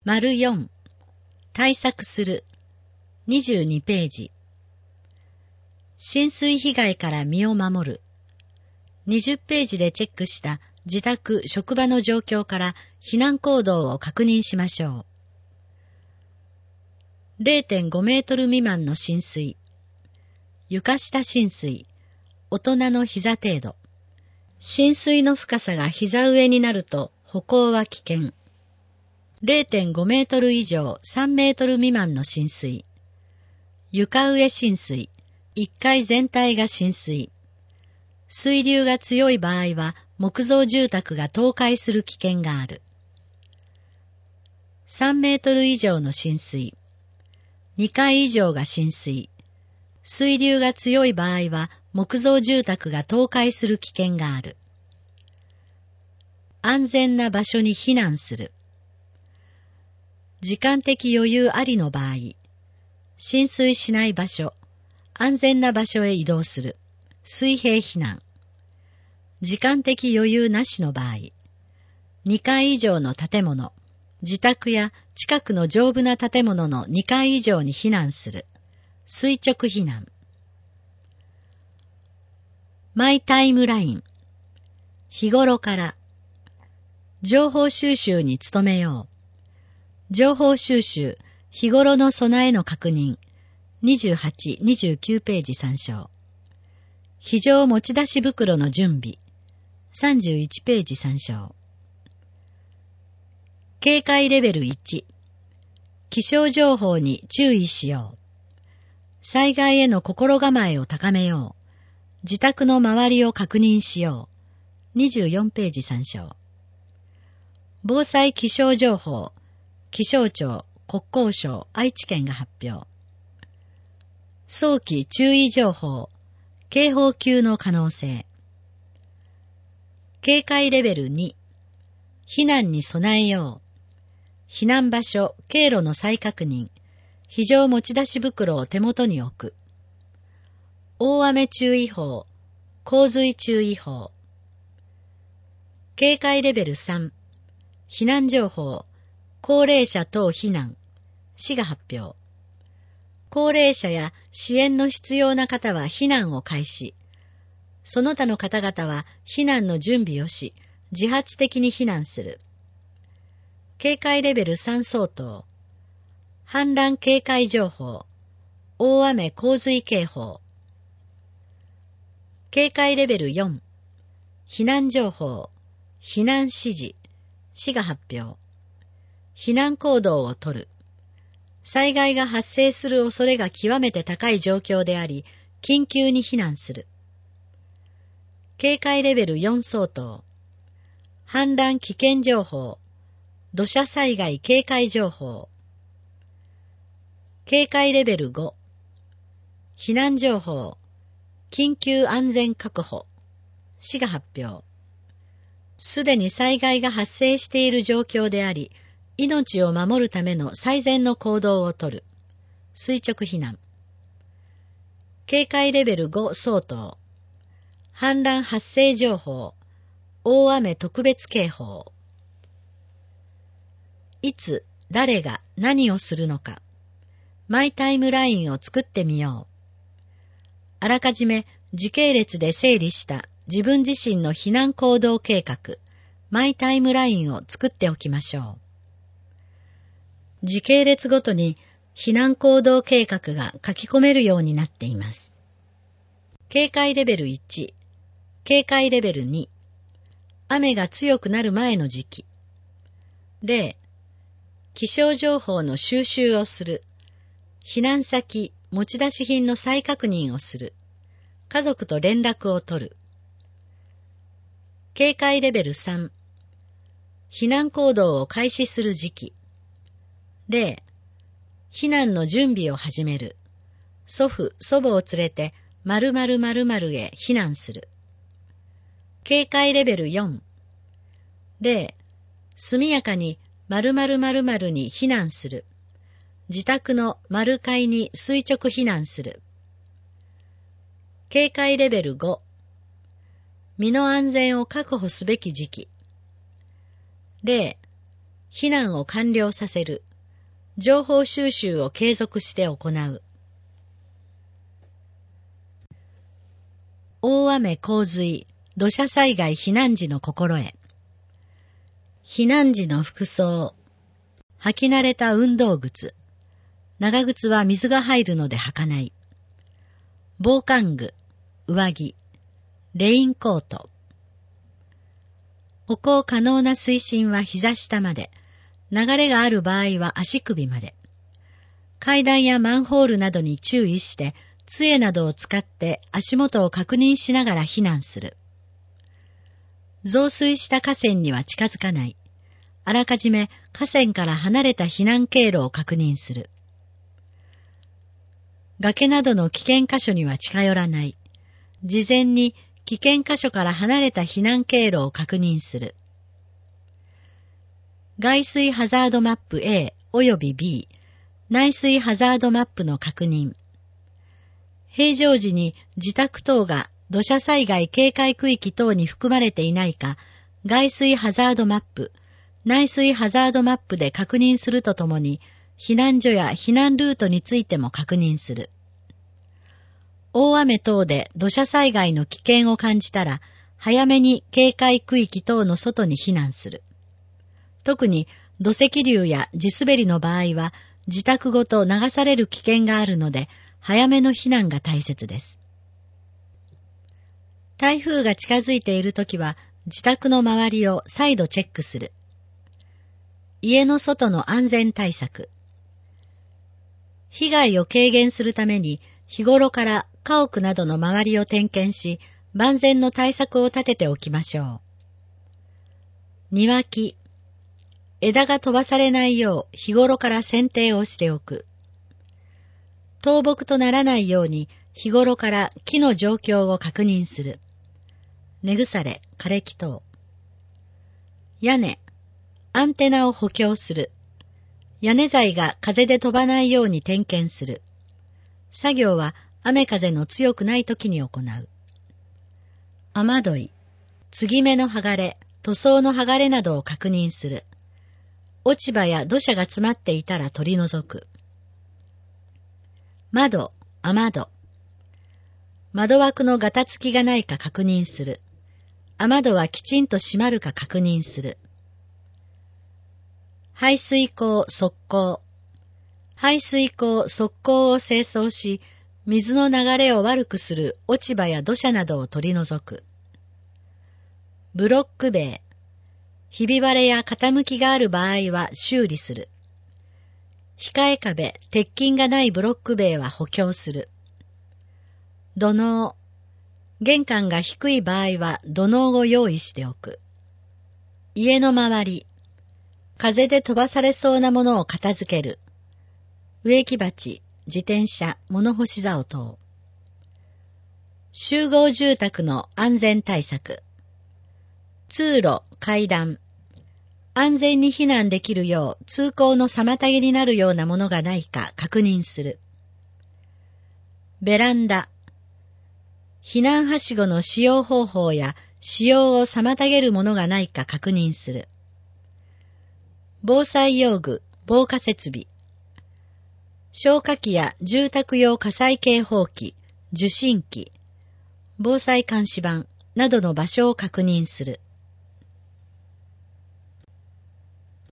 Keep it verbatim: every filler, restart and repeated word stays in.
丸よん、対策する。にじゅうにページ。浸水被害から身を守る。にじゅうページでチェックした自宅・職場の状況から避難行動を確認しましょう。れいてんご メートル未満の浸水。床下浸水。大人の膝程度。浸水の深さが膝上になると歩行は危険。れいてんご メートル以上さんメートル未満の浸水。床上浸水。いっかい全体が浸水。水流が強い場合は木造住宅が倒壊する危険がある。さんメートル以上の浸水。にかい以上が浸水。水流が強い場合は木造住宅が倒壊する危険がある。安全な場所に避難する。時間的余裕ありの場合、浸水しない場所、安全な場所へ移動する。水平避難。時間的余裕なしの場合、にかい以上の建物、自宅や近くの丈夫な建物のにかい以上に避難する。垂直避難。マイタイムライン。日頃から。情報収集に努めよう。情報収集、日頃の備えの確認。にじゅうはち、にじゅうきゅうページ参照。非常持ち出し袋の準備。さんじゅういちページ参照。警戒レベルいち。気象情報に注意しよう。災害への心構えを高めよう。自宅の周りを確認しよう。にじゅうよんページ参照。防災気象情報。気象庁、国交省、愛知県が発表。早期注意情報。警報級の可能性。警戒レベルに。避難に備えよう。避難場所、経路の再確認。非常持ち出し袋を手元に置く。大雨注意報。洪水注意報。警戒レベルさん。避難情報。高齢者等避難。市が発表。高齢者や支援の必要な方は避難を開始。その他の方々は避難の準備をし、自発的に避難する。警戒レベルさん相当。氾濫警戒情報。大雨洪水警報。警戒レベルよん。避難情報。避難指示。市が発表。避難行動をとる。災害が発生する恐れが極めて高い状況であり、緊急に避難する。警戒レベルよん相当。氾濫危険情報。土砂災害警戒情報。警戒レベルご。避難情報。緊急安全確保。市が発表。すでに災害が発生している状況であり、命を守るための最善の行動をとる。垂直避難。警戒レベルご相当。氾濫発生情報。大雨特別警報。いつ、誰が何をするのか。マイタイムラインを作ってみよう。あらかじめ時系列で整理した自分自身の避難行動計画、マイタイムラインを作っておきましょう。時系列ごとに避難行動計画が書き込めるようになっています。警戒レベルいち、警戒レベルに、雨が強くなる前の時期。例、気象情報の収集をする。避難先、持ち出し品の再確認をする。家族と連絡を取る。警戒レベルさん、避難行動を開始する時期。例、避難の準備を始める。祖父、祖母を連れて〇〇〇〇へ避難する。警戒レベルよん。例、速やかに〇〇〇〇に避難する。自宅の〇階に垂直避難する。警戒レベルご。身の安全を確保すべき時期。例、 避難を完了させる。情報収集を継続して行う。大雨洪水、土砂災害避難時の心得。避難時の服装。履き慣れた運動靴。長靴は水が入るので履かない。防寒具、上着、レインコート。歩行可能な水深は膝下まで。流れがある場合は足首まで。階段やマンホールなどに注意して、杖などを使って足元を確認しながら避難する。増水した河川には近づかない。あらかじめ河川から離れた避難経路を確認する。崖などの危険箇所には近寄らない。事前に危険箇所から離れた避難経路を確認する。外水ハザードマップ A および B、内水ハザードマップの確認。平常時に自宅等が土砂災害警戒区域等に含まれていないか、外水ハザードマップ、内水ハザードマップで確認するとともに、避難所や避難ルートについても確認する。大雨等で土砂災害の危険を感じたら、早めに警戒区域等の外に避難する。特に土石流や地滑りの場合は自宅ごと流される危険があるので早めの避難が大切です。台風が近づいているときは自宅の周りを再度チェックする。家の外の安全対策。被害を軽減するために日頃から家屋などの周りを点検し万全の対策を立てておきましょう。庭木。枝が飛ばされないよう日頃から剪定をしておく。倒木とならないように日頃から木の状況を確認する。根腐れ、枯れ木等。屋根、アンテナを補強する。屋根材が風で飛ばないように点検する。作業は雨風の強くない時に行う。雨どい、継ぎ目の剥がれ、塗装の剥がれなどを確認する。落ち葉や土砂が詰まっていたら取り除く。窓、雨戸。窓枠のガタつきがないか確認する。雨戸はきちんと閉まるか確認する。排水溝、側溝。排水溝、側溝を清掃し、水の流れを悪くする落ち葉や土砂などを取り除く。ブロック塀。ひび割れや傾きがある場合は修理する。控え壁、鉄筋がないブロック塀は補強する。土のう。玄関が低い場合は土のうを用意しておく。家の周り。風で飛ばされそうなものを片付ける。植木鉢、自転車、物干し竿等。集合住宅の安全対策。通路、階段。安全に避難できるよう通行の妨げになるようなものがないか確認する。ベランダ。避難はしごの使用方法や使用を妨げるものがないか確認する。防災用具、防火設備。消火器や住宅用火災警報器、受信機、防災監視板などの場所を確認する。